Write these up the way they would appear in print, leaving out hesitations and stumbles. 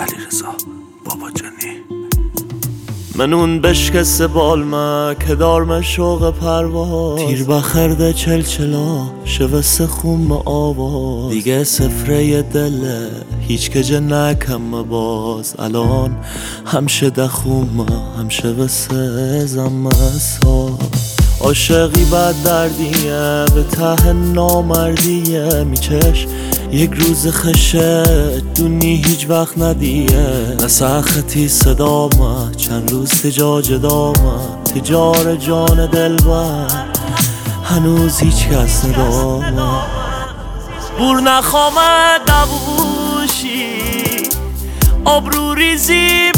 علیرضا باباجانی. من اون بشکست بالمه که دارم شوق پرواز، تیر بخرده چلچلا شوست خوم آواز، دیگه سفره دله هیچ کجه نکم باز، الان همشه دخومه همشه وسه زمه ساز. عاشقی بد دردیه به ته نامردیه، میچش یک روز خشه دونی هیچ وقت ندیه، نسختی صدامه چند روز تجاج دامه، تجار جان دلبر هنوز هیچ کس ندامه. بور نخوامه دووشی آبرو ریزی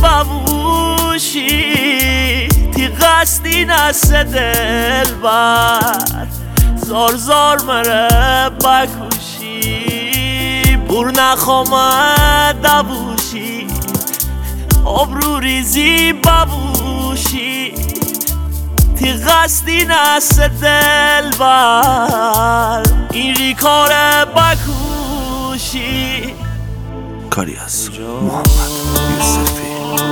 بووشی، تی قصدی نسه دلبر زار زار مره بکوشی. بور نخوامه دووشی آبرو ریزی بووشی، تی قصدی نسه دلبر این ریکار بکوشی. کاری از محمد یوسفی.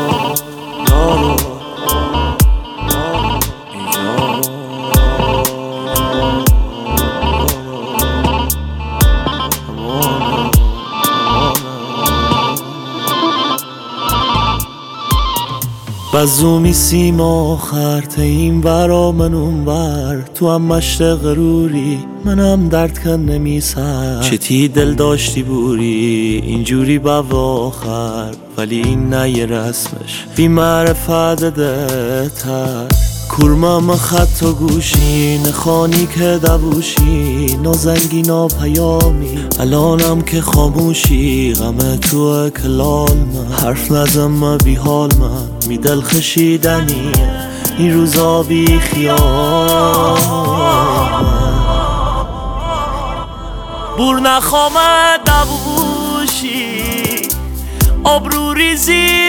بزومی سیم آخر تیم برا من اون بر، تو هم مشت غروری منم درد کن نمیسر، چتی دل داشتی بوری اینجوری با آخر، ولی این نه یه رسمش بی معرفت دهتر. کورمم خط و گوشی نخانی که دووشی، نازنگی ناپیامی الانم که خاموشی، غم تو کلال من حرف نزم بی حال من می دل خشیدنی این روزا بی خیال. بور نخوامه دووشی آبرو ریزی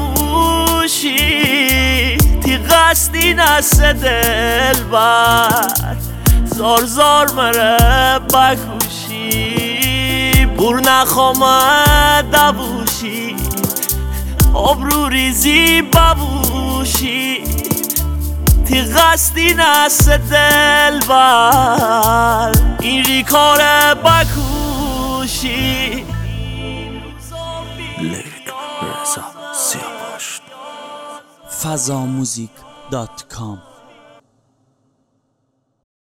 بووشی، تی قصدی نسه دلبر زار زار مره بکوشی. بور نخوامه دووشی آبرو ریزی بووشی، تی قصدی نسه دلبر این ریکار بکوشی. لیک رضا سیاوش. fazamuzik.com